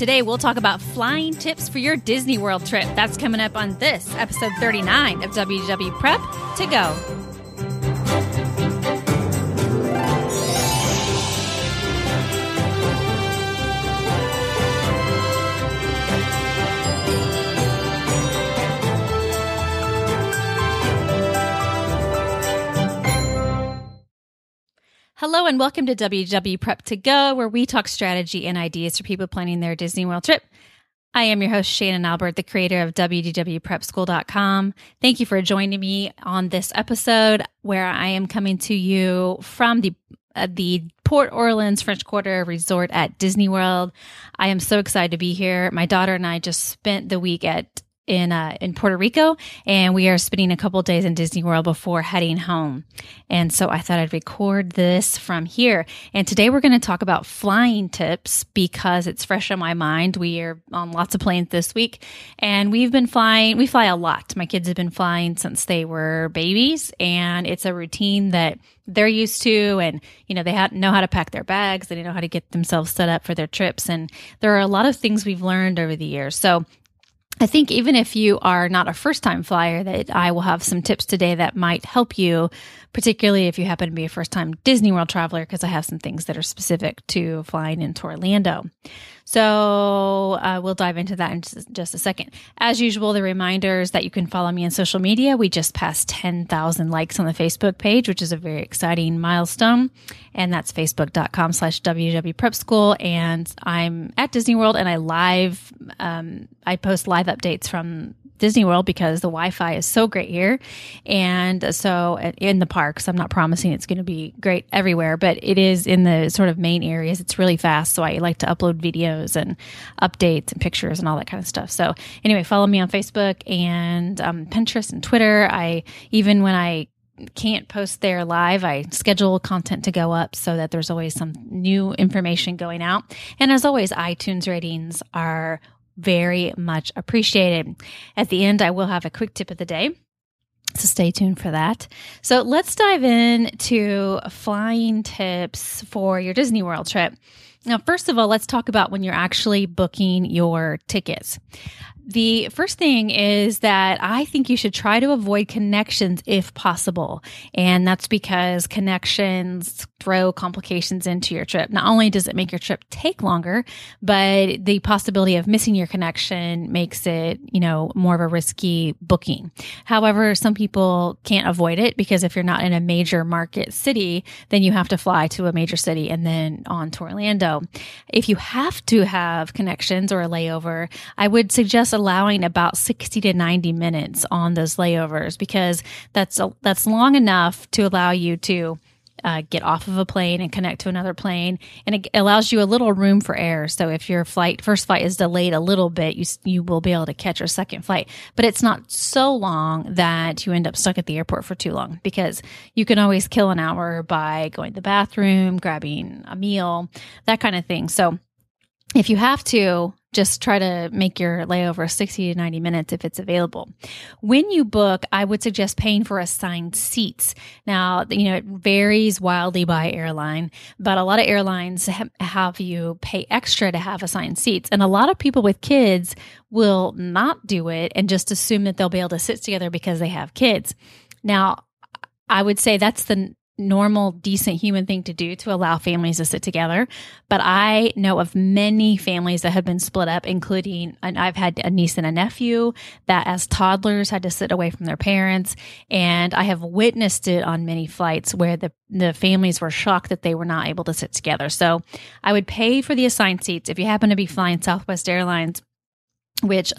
Today, we'll talk about flying tips for your Disney World trip. That's coming up on this episode 39 of WDW Prep to Go. Hello and welcome to WDW Prep to Go, where we talk strategy and ideas for people planning their Disney World trip. I am your host, Shannon Albert, the creator of WDWPrepSchool.com. Thank you for joining me on this episode, where I am coming to you from the Port Orleans French Quarter Resort at Disney World. I am so excited to be here. My daughter and I just spent the week in Puerto Rico, and we are spending a couple of days in Disney World before heading home. And so I thought I'd record this from here. And today we're going to talk about flying tips because it's fresh on my mind. We are on lots of planes this week, and we've been flying. We fly a lot. My kids have been flying since they were babies, and it's a routine that they're used to. And, you know, they know how to pack their bags. They know how to get themselves set up for their trips. And there are a lot of things we've learned over the years. So I think even if you are not a first-time flyer, that I will have some tips today that might help you, particularly if you happen to be a first-time Disney World traveler, because I have some things that are specific to flying into Orlando. So we'll dive into that in just a second. As usual, the reminders that you can follow me on social media. We just passed 10,000 likes on the Facebook page, which is a very exciting milestone. And that's facebook.com/WDW Prep School. And I'm at Disney World, and I post live updates from Disney World because the Wi-Fi is so great here. And so in the parks, I'm not promising it's going to be great everywhere, but it is in the sort of main areas. It's really fast. So I like to upload videos and updates and pictures and all that kind of stuff. So anyway, follow me on Facebook and Pinterest and Twitter. Even when I can't post there live, I schedule content to go up so that there's always some new information going out. And as always, iTunes ratings are very much appreciated. At the end, I will have a quick tip of the day, so stay tuned for that. So let's dive into flying tips for your Disney World trip. Now, first of all, let's talk about when you're actually booking your tickets. The first thing is that I think you should try to avoid connections if possible. And that's because connections throw complications into your trip. Not only does it make your trip take longer, but the possibility of missing your connection makes it, more of a risky booking. However, some people can't avoid it because if you're not in a major market city, then you have to fly to a major city and then on to Orlando. If you have to have connections or a layover, I would suggest allowing about 60 to 90 minutes on those layovers because that's long enough to allow you to get off of a plane and connect to another plane, and it allows you a little room for error. So if your first flight is delayed a little bit, you will be able to catch your second flight, but it's not so long that you end up stuck at the airport for too long because you can always kill an hour by going to the bathroom, grabbing a meal, that kind of thing. So if you have to, just try to make your layover 60 to 90 minutes if it's available. When you book, I would suggest paying for assigned seats. Now, it varies wildly by airline, but a lot of airlines have you pay extra to have assigned seats. And a lot of people with kids will not do it and just assume that they'll be able to sit together because they have kids. Now, I would say that's the normal, decent human thing to do to allow families to sit together. But I know of many families that have been split up, including, and I've had a niece and a nephew that as toddlers had to sit away from their parents. And I have witnessed it on many flights where the families were shocked that they were not able to sit together. So I would pay for the assigned seats. If you happen to be flying Southwest Airlines, which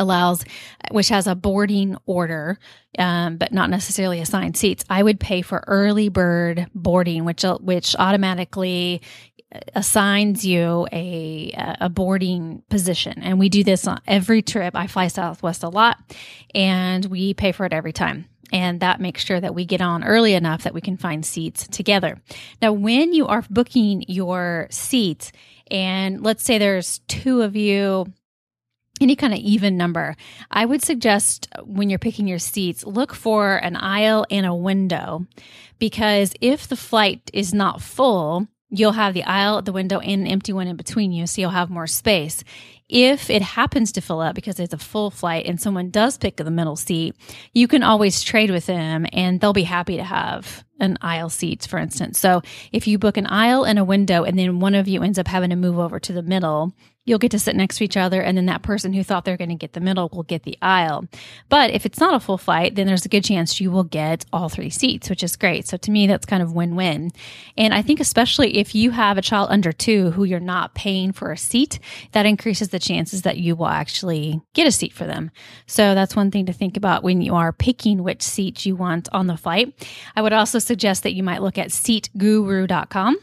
has a boarding order, but not necessarily assigned seats, I would pay for early bird boarding, which automatically assigns you a boarding position. And we do this on every trip. I fly Southwest a lot, and we pay for it every time. And that makes sure that we get on early enough that we can find seats together. Now, when you are booking your seats, and let's say there's two of you, any kind of even number, I would suggest when you're picking your seats, look for an aisle and a window, because if the flight is not full, you'll have the aisle at the window and an empty one in between you, so you'll have more space. If it happens to fill up because it's a full flight and someone does pick the middle seat, you can always trade with them and they'll be happy to have an aisle seat, for instance. So if you book an aisle and a window and then one of you ends up having to move over to the middle, you'll get to sit next to each other, and then that person who thought they're going to get the middle will get the aisle. But if it's not a full flight, then there's a good chance you will get all 3 seats, which is great. So to me, that's kind of win-win. And I think especially if you have a child under 2 who you're not paying for a seat, that increases the chances that you will actually get a seat for them. So that's one thing to think about when you are picking which seat you want on the flight. I would also suggest that you might look at seatguru.com.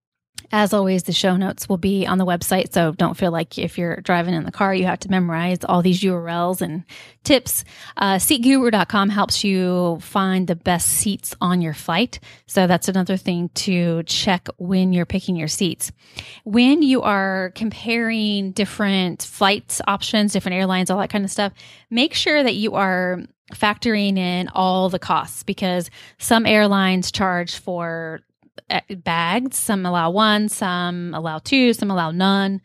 As always, the show notes will be on the website, so don't feel like if you're driving in the car, you have to memorize all these URLs and tips. SeatGuru.com helps you find the best seats on your flight, so that's another thing to check when you're picking your seats. When you are comparing different flight options, different airlines, all that kind of stuff, make sure that you are factoring in all the costs, because some airlines charge for bags. Some allow 1, some allow 2, some allow none.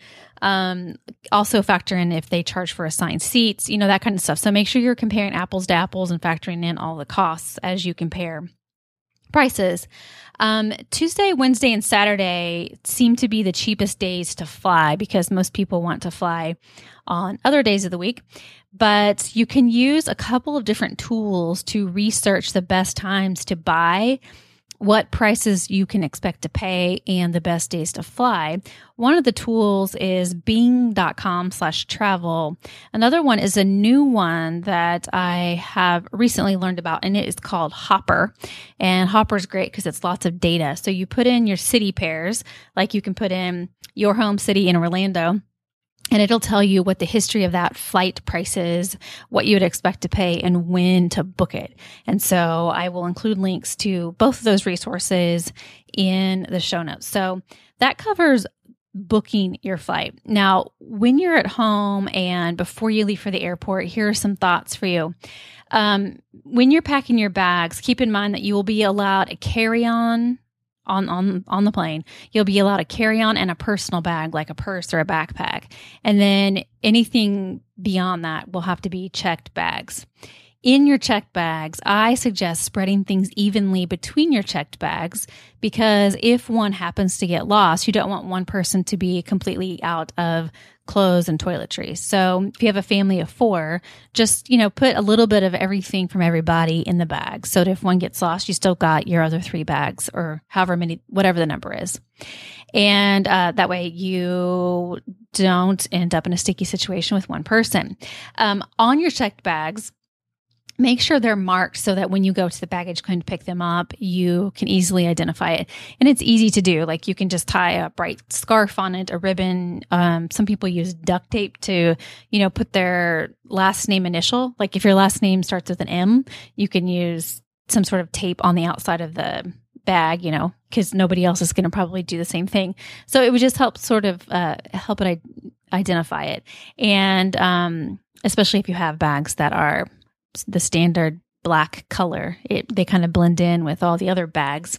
Also factor in if they charge for assigned seats, that kind of stuff. So make sure you're comparing apples to apples and factoring in all the costs as you compare prices. Tuesday, Wednesday, and Saturday seem to be the cheapest days to fly because most people want to fly on other days of the week. But you can use a couple of different tools to research the best times to buy, what prices you can expect to pay, and the best days to fly. One of the tools is bing.com/travel. Another one is a new one that I have recently learned about, and it is called Hopper. And Hopper is great because it's lots of data. So you put in your city pairs, like you can put in your home city in Orlando, and it'll tell you what the history of that flight price is, what you would expect to pay, and when to book it. And so I will include links to both of those resources in the show notes. So that covers booking your flight. Now, when you're at home and before you leave for the airport, here are some thoughts for you. When you're packing your bags, keep in mind that you will be allowed a carry-on on the plane. You'll be allowed a carry-on and a personal bag, like a purse or a backpack. And then anything beyond that will have to be checked bags. In your checked bags, I suggest spreading things evenly between your checked bags, because if one happens to get lost, you don't want one person to be completely out of clothes and toiletries. So if you have a family of 4, just, put a little bit of everything from everybody in the bag, so that if one gets lost, you still got your other 3 bags, or however many, whatever the number is. And that way you don't end up in a sticky situation with one person. On your checked bags, make sure they're marked so that when you go to the baggage claim to pick them up, you can easily identify it. And it's easy to do. Like, you can just tie a bright scarf on it, a ribbon. Some people use duct tape to, put their last name initial. Like, if your last name starts with an M, you can use some sort of tape on the outside of the bag, because nobody else is going to probably do the same thing. So it would just help sort of help it identify it. And especially if you have bags that are the standard black color, they kind of blend in with all the other bags.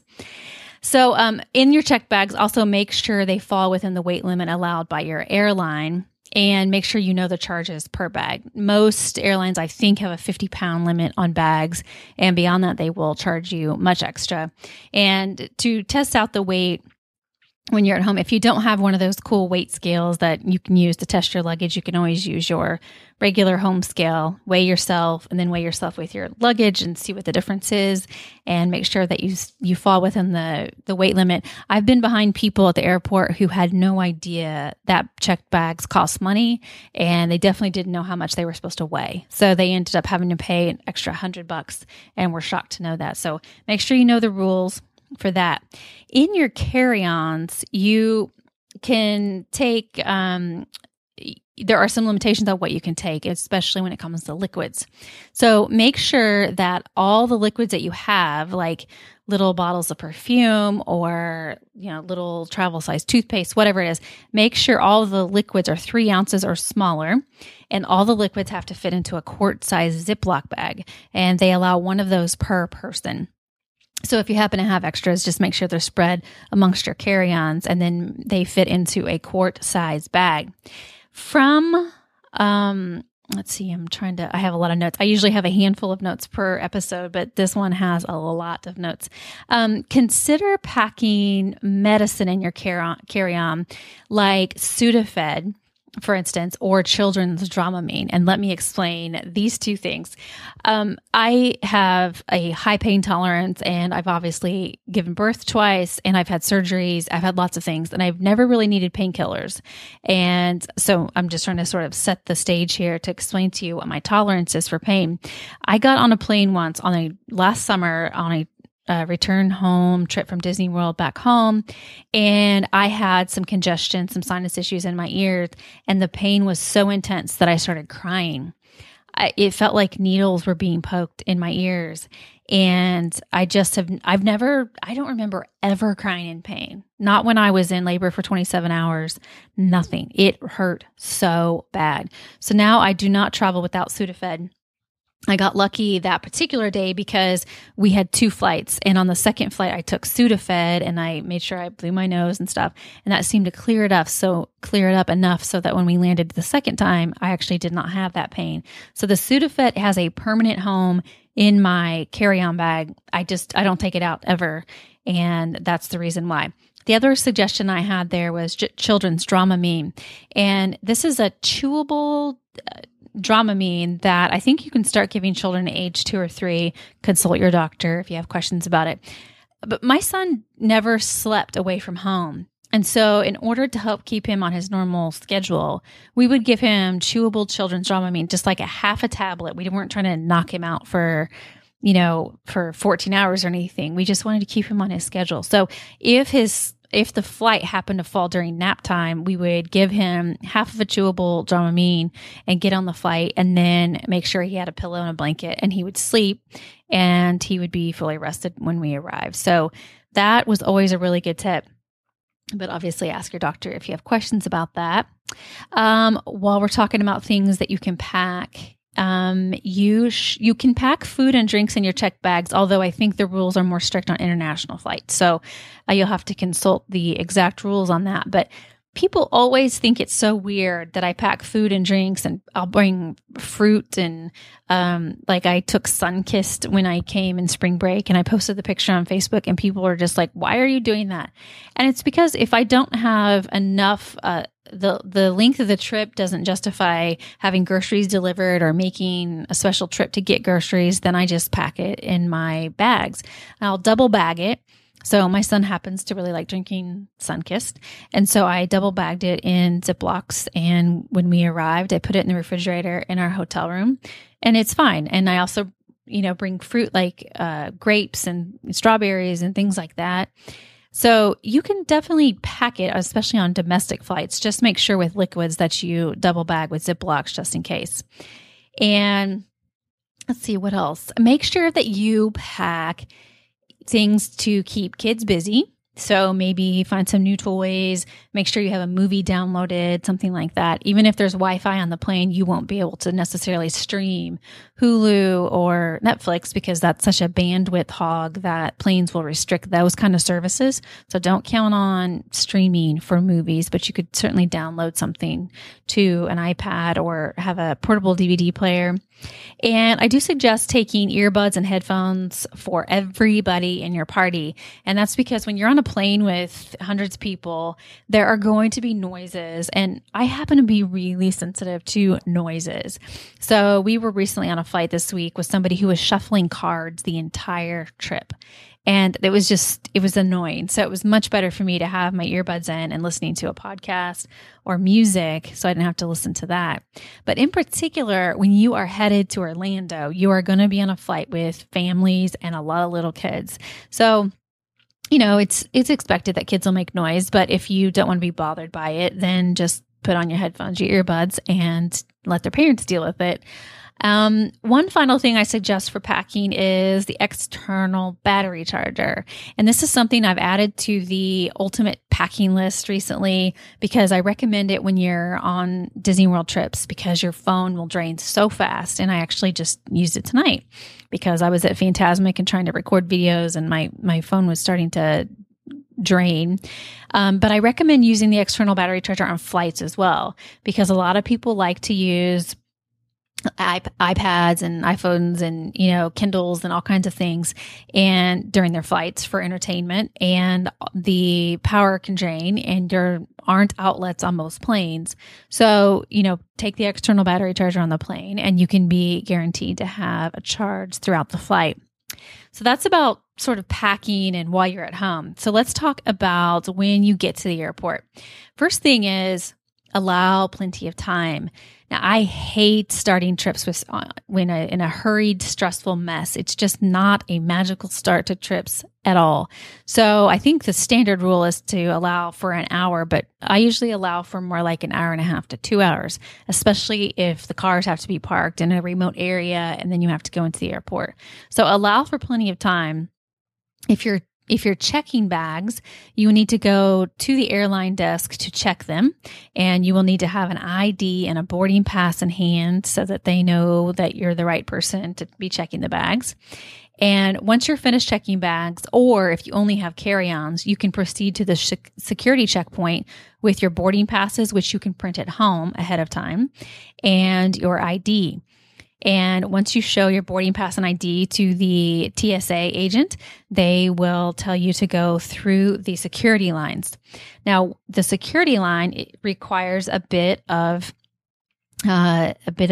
So in your checked bags, also make sure they fall within the weight limit allowed by your airline, and make sure you know the charges per bag. Most airlines, I think, have a 50-pound limit on bags, and beyond that, they will charge you much extra. And to test out the weight when you're at home, if you don't have one of those cool weight scales that you can use to test your luggage, you can always use your regular home scale, weigh yourself, and then weigh yourself with your luggage and see what the difference is, and make sure that you fall within the weight limit. I've been behind people at the airport who had no idea that checked bags cost money, and they definitely didn't know how much they were supposed to weigh. So they ended up having to pay an extra $100 and were shocked to know that. So make sure you know the rules for that. In your carry-ons, you can take, there are some limitations on what you can take, especially when it comes to liquids. So make sure that all the liquids that you have, like little bottles of perfume or, little travel size toothpaste, whatever it is, make sure all of the liquids are 3 ounces or smaller, and all the liquids have to fit into a quart size Ziploc bag, and they allow one of those per person. So if you happen to have extras, just make sure they're spread amongst your carry-ons, and then they fit into a quart size bag. From, let's see, I have a lot of notes. I usually have a handful of notes per episode, but this one has a lot of notes. Consider packing medicine in your carry-on, like Sudafed, for instance, or children's Dramamine. And let me explain these two things. I have a high pain tolerance, and I've obviously given birth twice, and I've had surgeries. I've had lots of things, and I've never really needed painkillers. And so I'm just trying to sort of set the stage here to explain to you what my tolerance is for pain. I got on a plane once last summer on a return home trip from Disney World back home. And I had some congestion, some sinus issues in my ears. And the pain was so intense that I started crying. It felt like needles were being poked in my ears. And I don't remember ever crying in pain. Not when I was in labor for 27 hours, nothing. It hurt so bad. So now I do not travel without Sudafed. I got lucky that particular day because we had 2 flights. And on the second flight, I took Sudafed and I made sure I blew my nose and stuff. And that seemed to clear it up enough so that when we landed the second time, I actually did not have that pain. So the Sudafed has a permanent home in my carry-on bag. I don't take it out ever. And that's the reason why. The other suggestion I had there was children's Dramamine. And this is a chewable Dramamine that I think you can start giving children at age 2 or 3. Consult your doctor if you have questions about it. But my son never slept away from home. And so in order to help keep him on his normal schedule, we would give him chewable children's Dramamine, just like a half a tablet. We weren't trying to knock him out for 14 hours or anything. We just wanted to keep him on his schedule. So if the flight happened to fall during nap time, we would give him half of a chewable Dramamine and get on the flight, and then make sure he had a pillow and a blanket, and he would sleep, and he would be fully rested when we arrived. So that was always a really good tip. But obviously ask your doctor if you have questions about that. While we're talking about things that you can pack, you can pack food and drinks in your checked bags, although I think the rules are more strict on international flights. So you'll have to consult the exact rules on that. But people always think it's so weird that I pack food and drinks, and I'll bring fruit, and like I took Sunkist when I came in spring break, and I posted the picture on Facebook, and people are just like, why are you doing that? And it's because if I don't have enough, the length of the trip doesn't justify having groceries delivered or making a special trip to get groceries, then I just pack it in my bags. I'll double bag it. So my son happens to really like drinking Sunkist. And so I double bagged it in Ziplocs. And when we arrived, I put it in the refrigerator in our hotel room, and it's fine. And I also, bring fruit like grapes and strawberries and things like that. So you can definitely pack it, especially on domestic flights. Just make sure with liquids that you double bag with Ziplocs just in case. And let's see, what else? Make sure that you pack things to keep kids busy. So maybe find some new toys, make sure you have a movie downloaded, something like that. Even if there's Wi-Fi on the plane, you won't be able to necessarily stream Hulu or Netflix because that's such a bandwidth hog that planes will restrict those kind of services. So don't count on streaming for movies, but you could certainly download something to an iPad or have a portable DVD player. And I do suggest taking earbuds and headphones for everybody in your party. And that's because when you're on a plane with hundreds of people, there are going to be noises. And I happen to be really sensitive to noises. So we were recently on a flight this week with somebody who was shuffling cards the entire trip. And it was annoying. So it was much better for me to have my earbuds in and listening to a podcast or music so I didn't have to listen to that. But in particular, when you are headed to Orlando, you are going to be on a flight with families and a lot of little kids. So, it's expected that kids will make noise, but if you don't want to be bothered by it, then just put on your headphones, your earbuds, and let their parents deal with it. One final thing I suggest for packing is the external battery charger. And this is something I've added to the ultimate packing list recently because I recommend it when you're on Disney World trips because your phone will drain so fast. And I actually just used it tonight because I was at Fantasmic and trying to record videos and my phone was starting to drain. But I recommend using the external battery charger on flights as well because a lot of people like to use iPads and iPhones and, Kindles and all kinds of things and during their flights for entertainment, and the power can drain and there aren't outlets on most planes. So, take the external battery charger on the plane and you can be guaranteed to have a charge throughout the flight. So that's about sort of packing and while you're at home. So let's talk about when you get to the airport. First thing is allow plenty of time. Now, I hate starting trips in a hurried, stressful mess. It's just not a magical start to trips at all. So I think the standard rule is to allow for an hour, but I usually allow for more like an hour and a half to 2 hours, especially if the cars have to be parked in a remote area and then you have to go into the airport. So allow for plenty of time. If you're checking bags, you will need to go to the airline desk to check them, and you will need to have an ID and a boarding pass in hand so that they know that you're the right person to be checking the bags. And once you're finished checking bags, or if you only have carry-ons, you can proceed to the security checkpoint with your boarding passes, which you can print at home ahead of time, and your ID. And once you show your boarding pass and ID to the TSA agent, they will tell you to go through the security lines. Now, the security line requires a bit of kind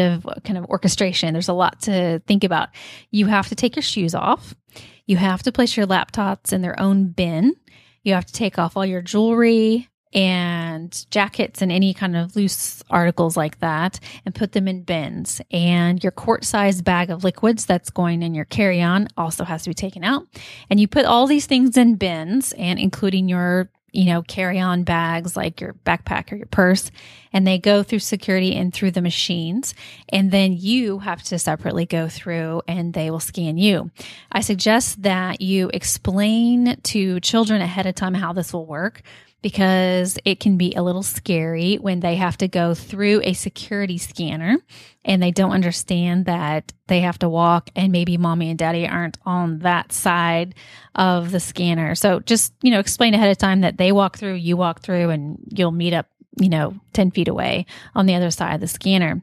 of orchestration. There's a lot to think about. You have to take your shoes off. You have to place your laptops in their own bin. You have to take off all your jewelry and jackets and any kind of loose articles like that and put them in bins. And your quart-sized bag of liquids that's going in your carry-on also has to be taken out. And you put all these things in bins, and including your carry-on bags like your backpack or your purse, and they go through security and through the machines. And then you have to separately go through and they will scan you. I suggest that you explain to children ahead of time how this will work, because it can be a little scary when they have to go through a security scanner and they don't understand that they have to walk and maybe mommy and daddy aren't on that side of the scanner. So just, explain ahead of time that they walk through, you walk through, and you'll meet up, 10 feet away on the other side of the scanner.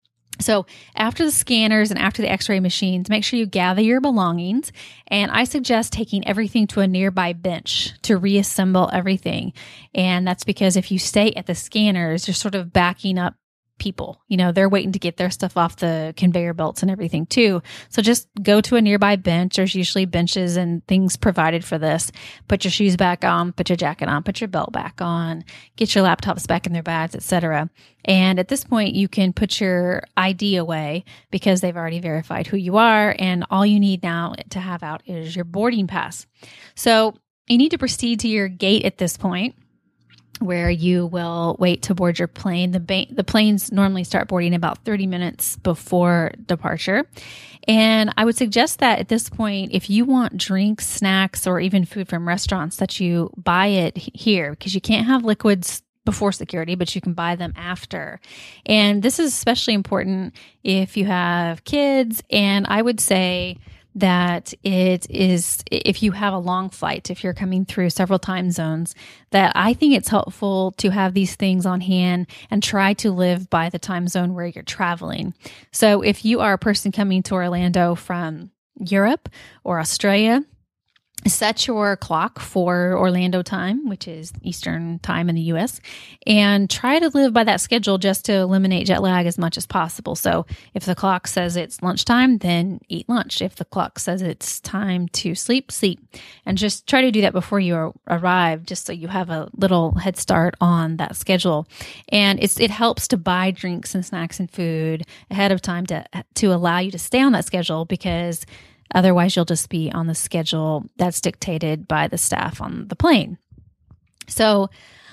So after the scanners and after the x-ray machines, make sure you gather your belongings. And I suggest taking everything to a nearby bench to reassemble everything. And that's because if you stay at the scanners, you're sort of backing up people. They're waiting to get their stuff off the conveyor belts and everything too. So just go to a nearby bench. There's usually benches and things provided for this. Put your shoes back on, put your jacket on, put your belt back on, get your laptops back in their bags, etc. And at this point, you can put your ID away because they've already verified who you are. And all you need now to have out is your boarding pass. So you need to proceed to your gate at this point, where you will wait to board your plane. The planes normally start boarding about 30 minutes before departure. And I would suggest that at this point, if you want drinks, snacks, or even food from restaurants, that you buy it here, because you can't have liquids before security, but you can buy them after. And this is especially important if you have kids. And I would say that it is, if you have a long flight, if you're coming through several time zones, that I think it's helpful to have these things on hand and try to live by the time zone where you're traveling. So if you are a person coming to Orlando from Europe or Australia, set your clock for Orlando time, which is Eastern time in the US, and try to live by that schedule just to eliminate jet lag as much as possible. So if the clock says it's lunchtime, then eat lunch. If the clock says it's time to sleep, sleep. And just try to do that before you arrive, just so you have a little head start on that schedule. And it helps to buy drinks and snacks and food ahead of time to allow you to stay on that schedule, because otherwise, you'll just be on the schedule that's dictated by the staff on the plane. So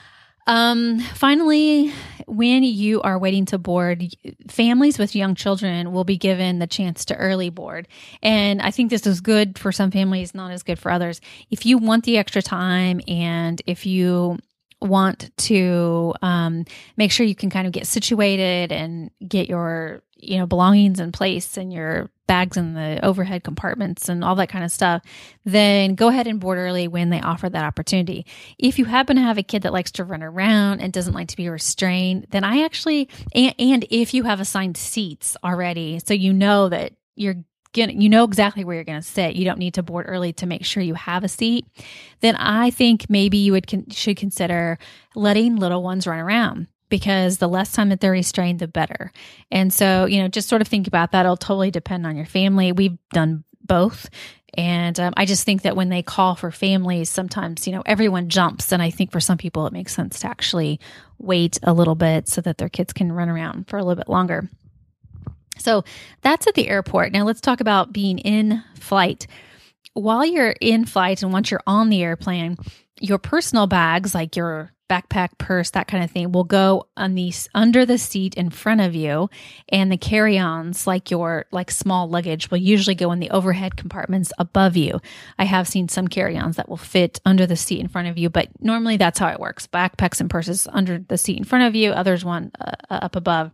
Finally, when you are waiting to board, families with young children will be given the chance to early board. And I think this is good for some families, not as good for others. If you want the extra time and if you want to make sure you can kind of get situated and get your belongings in place and your bags in the overhead compartments and all that kind of stuff, then go ahead and board early when they offer that opportunity. If you happen to have a kid that likes to run around and doesn't like to be restrained, then I actually, and if you have assigned seats already, so you know that you know exactly where you're going to sit. You don't need to board early to make sure you have a seat. Then I think maybe you should consider letting little ones run around, because the less time that they're restrained, the better. And so, just sort of think about that. It'll totally depend on your family. We've done both. And I just think that when they call for families, sometimes, everyone jumps. And I think for some people, it makes sense to actually wait a little bit so that their kids can run around for a little bit longer. So that's at the airport. Now let's talk about being in flight. While you're in flight and once you're on the airplane, your personal bags, like your backpack, purse, that kind of thing, will go under the seat in front of you, and the carry-ons, like your small luggage, will usually go in the overhead compartments above you. I have seen some carry-ons that will fit under the seat in front of you, but normally that's how it works. Backpacks and purses under the seat in front of you, others one up above.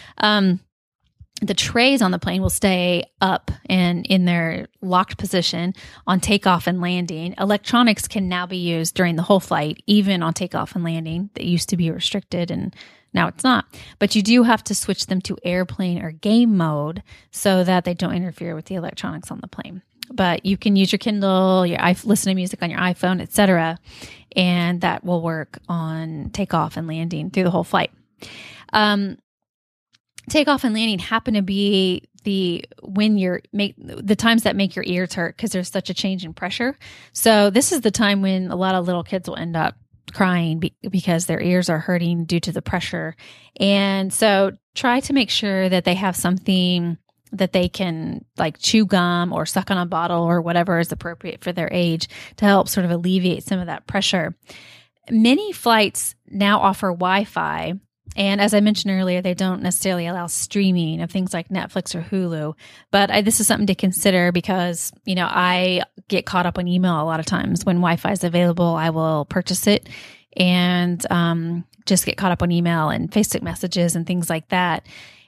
The trays on the plane will stay up and in their locked position on takeoff and landing. Electronics can now be used during the whole flight, even on takeoff and landing. That used to be restricted and now it's not. But you do have to switch them to airplane or game mode so that they don't interfere with the electronics on the plane. But you can use your Kindle, listen to music on your iPhone, etc., and that will work on takeoff and landing through the whole flight. Takeoff and landing happen to be the times that make your ears hurt because there's such a change in pressure. So this is the time when a lot of little kids will end up crying because their ears are hurting due to the pressure. And so try to make sure that they have something that they can chew gum or suck on a bottle or whatever is appropriate for their age to help sort of alleviate some of that pressure. Many flights now offer Wi-Fi. And as I mentioned earlier, they don't necessarily allow streaming of things like Netflix or Hulu. But this is something to consider because, I get caught up on email a lot of times. When Wi-Fi is available, I will purchase it and just get caught up on email and Facebook messages and things like that.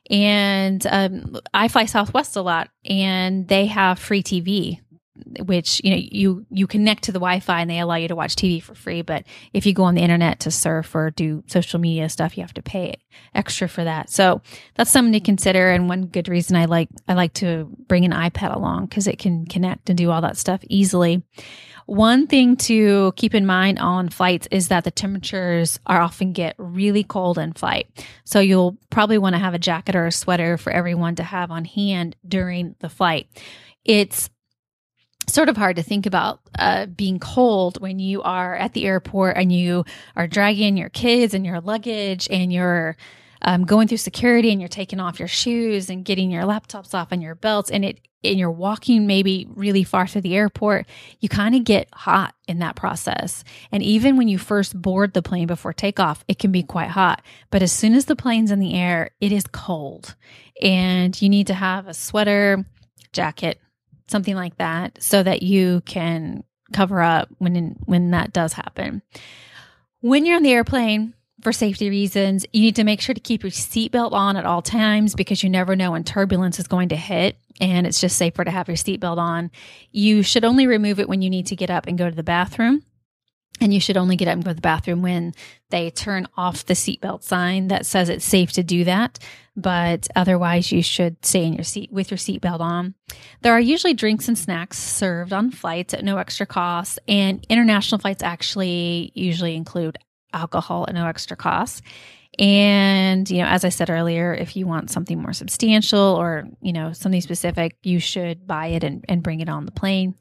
And I fly Southwest a lot, and they have free TV, which, you connect to the Wi-Fi and they allow you to watch TV for free. But if you go on the internet to surf or do social media stuff, you have to pay extra for that. So that's something to consider. And one good reason I like to bring an iPad along, because it can connect and do all that stuff easily. One thing to keep in mind on flights is that the temperatures often get really cold in flight. So you'll probably want to have a jacket or a sweater for everyone to have on hand during the flight. It's sort of hard to think about being cold when you are at the airport and you are dragging your kids and your luggage and you're going through security and you're taking off your shoes and getting your laptops off and your belts and you're walking maybe really far through the airport. You kind of get hot in that process. And even when you first board the plane before takeoff, it can be quite hot. But as soon as the plane's in the air, it is cold. And you need to have a sweater, jacket, something like that, so that you can cover up when that does happen. When you're on the airplane, for safety reasons, you need to make sure to keep your seatbelt on at all times, because you never know when turbulence is going to hit, and it's just safer to have your seatbelt on. You should only remove it when you need to get up and go to the bathroom. And you should only get up and go to the bathroom when they turn off the seatbelt sign that says it's safe to do that. But otherwise, you should stay in your seat with your seatbelt on. There are usually drinks and snacks served on flights at no extra cost. And international flights actually usually include alcohol at no extra cost. And, as I said earlier, if you want something more substantial or, something specific, you should buy it and bring it on the plane.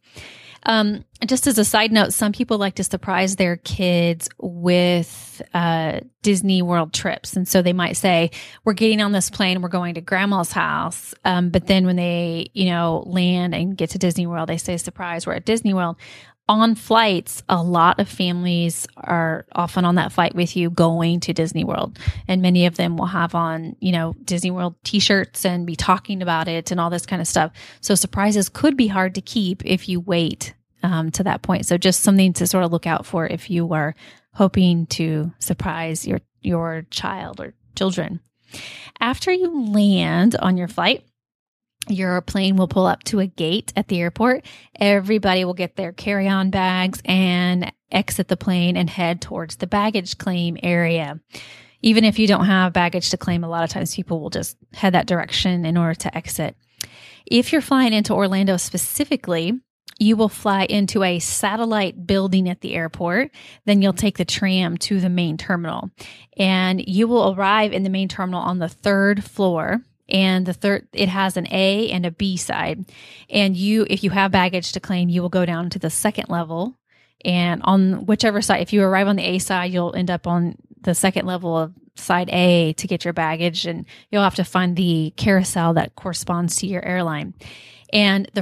Just as a side note, some people like to surprise their kids with Disney World trips. And so they might say, we're getting on this plane, we're going to grandma's house. But then when they, land and get to Disney World, they say, surprise, we're at Disney World. on flights, a lot of families are often on that flight with you going to Disney World. And many of them will have on, Disney World t-shirts and be talking about it and all this kind of stuff. So surprises could be hard to keep if you wait to that point. So just something to sort of look out for if you are hoping to surprise your child or children. After you land on your flight, your plane will pull up to a gate at the airport. Everybody will get their carry-on bags and exit the plane and head towards the baggage claim area. Even if you don't have baggage to claim, a lot of times people will just head that direction in order to exit. If you're flying into Orlando specifically, you will fly into a satellite building at the airport. Then you'll take the tram to the main terminal. And you will arrive in the main terminal on the 3rd floor. And it has an A and a B side. And if you have baggage to claim, you will go down to the 2nd level. And on whichever side, if you arrive on the A side, you'll end up on the 2nd level of side A to get your baggage. And you'll have to find the carousel that corresponds to your airline. And the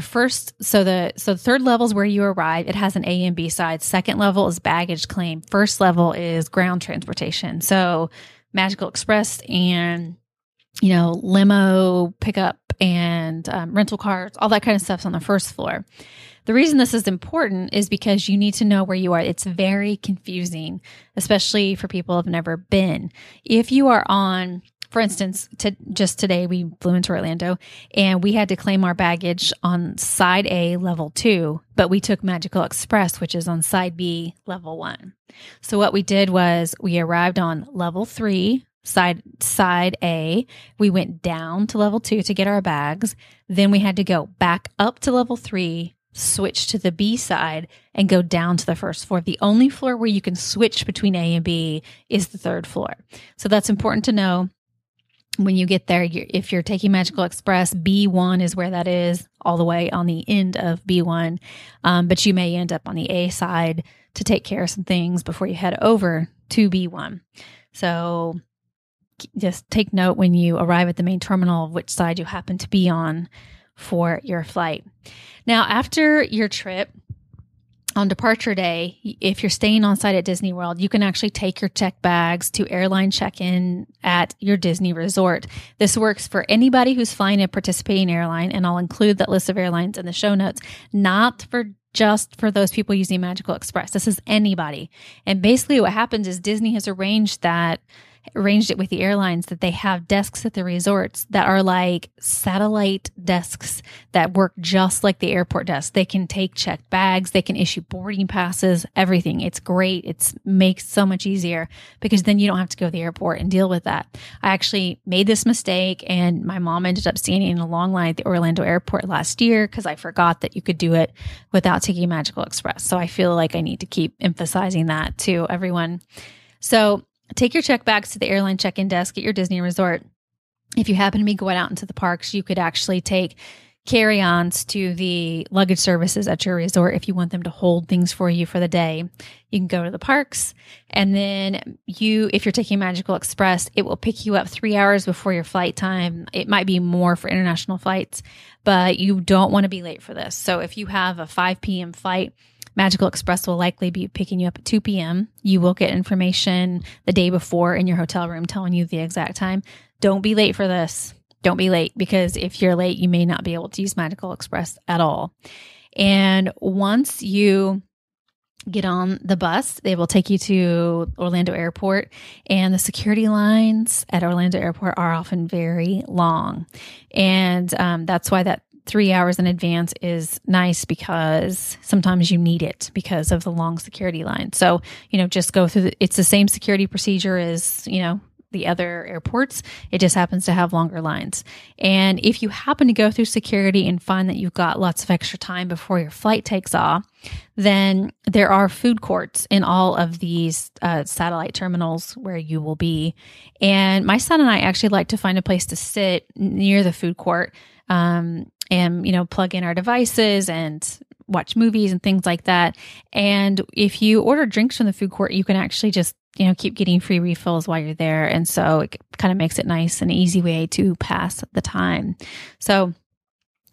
3rd level is where you arrive. It has an A and B side. 2nd level is baggage claim. 1st level is ground transportation. So Magical Express and limo pickup and rental cars, all that kind of stuff's on the 1st floor. The reason this is important is because you need to know where you are. It's very confusing, especially for people who have never been. If you are on, for instance, just today we flew into Orlando and we had to claim our baggage on side A, level 2, but we took Magical Express, which is on side B, level 1. So what we did was we arrived on level 3, side A. We went down to level 2 to get our bags. Then we had to go back up to level 3, switch to the B side, and go down to the 1st floor. The only floor where you can switch between A and B is the 3rd floor. So that's important to know. When you get there, if you're taking Magical Express, B1 is where that is, all the way on the end of B1. But you may end up on the A side to take care of some things before you head over to B1. So just take note when you arrive at the main terminal of which side you happen to be on for your flight. Now, after your trip, on departure day, if you're staying on site at Disney World, you can actually take your check bags to airline check-in at your Disney resort. This works for anybody who's flying a participating airline, and I'll include that list of airlines in the show notes, not just for those people using Magical Express. This is anybody. And basically what happens is Disney has arranged it with the airlines that they have desks at the resorts that are like satellite desks that work just like the airport desk. They can take checked bags, they can issue boarding passes, everything. It's great. It makes so much easier because then you don't have to go to the airport and deal with that. I actually made this mistake and my mom ended up standing in a long line at the Orlando airport last year because I forgot that you could do it without taking Magical Express. So I feel like I need to keep emphasizing that to everyone. So take your check bags to the airline check-in desk at your Disney resort. If you happen to be going out into the parks, you could actually take carry-ons to the luggage services at your resort if you want them to hold things for you for the day. You can go to the parks, and then if you're taking Magical Express, it will pick you up 3 hours before your flight time. It might be more for international flights, but you don't want to be late for this. So if you have a 5 p.m. flight, Magical Express will likely be picking you up at 2 p.m. You will get information the day before in your hotel room telling you the exact time. Don't be late for this. Don't be late because if you're late, you may not be able to use Magical Express at all. And once you get on the bus, they will take you to Orlando Airport, and the security lines at Orlando Airport are often very long. And that's why that 3 hours in advance is nice because sometimes you need it because of the long security line. So, just go through it's the same security procedure as, the other airports. It just happens to have longer lines. And if you happen to go through security and find that you've got lots of extra time before your flight takes off, then there are food courts in all of these satellite terminals where you will be. And my son and I actually like to find a place to sit near the food court, and, plug in our devices and watch movies and things like that. And if you order drinks from the food court, you can actually just, keep getting free refills while you're there. And so it kind of makes it nice and easy way to pass the time. So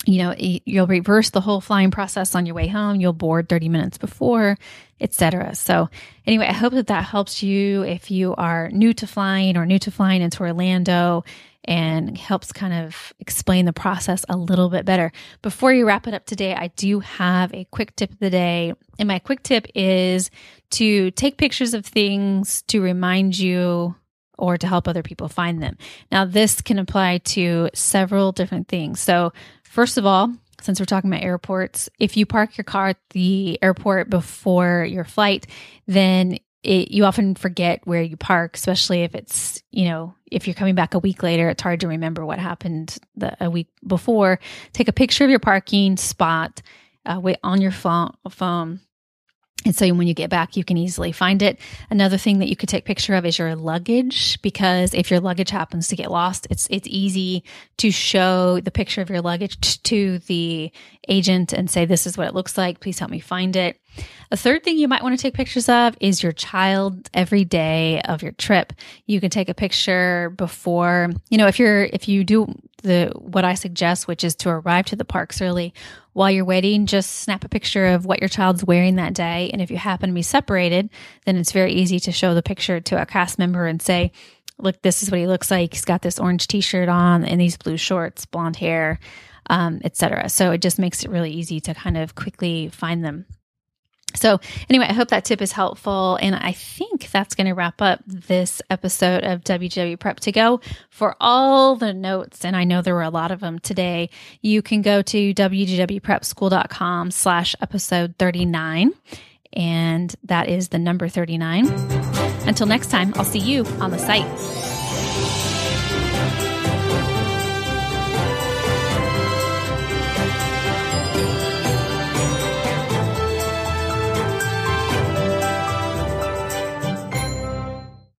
You'll reverse the whole flying process on your way home. You'll board 30 minutes before, etc. So anyway, I hope that helps you if you are new to flying or new to flying into Orlando, and helps kind of explain the process a little bit better. Before you wrap it up today, I do have a quick tip of the day. And my quick tip is to take pictures of things to remind you or to help other people find them. Now, this can apply to several different things. So first of all, since we're talking about airports, if you park your car at the airport before your flight, then you often forget where you park, especially if it's, if you're coming back a week later, it's hard to remember what happened a week before. Take a picture of your parking spot on your phone. And so when you get back, you can easily find it. Another thing that you could take a picture of is your luggage, because if your luggage happens to get lost, it's easy to show the picture of your luggage to the agent and say, this is what it looks like. Please help me find it. A third thing you might want to take pictures of is your child every day of your trip. You can take a picture before, if you do what I suggest, which is to arrive to the parks early. While you're waiting, just snap a picture of what your child's wearing that day. And if you happen to be separated, then it's very easy to show the picture to a cast member and say, look, this is what he looks like. He's got this orange t-shirt on and these blue shorts, blonde hair, etc. So it just makes it really easy to kind of quickly find them. So anyway, I hope that tip is helpful. And I think that's going to wrap up this episode of WDW Prep to Go. For all the notes, and I know there were a lot of them today, you can go to wdwprepschool.com/episode 39. And that is the number 39. Until next time, I'll see you on the site.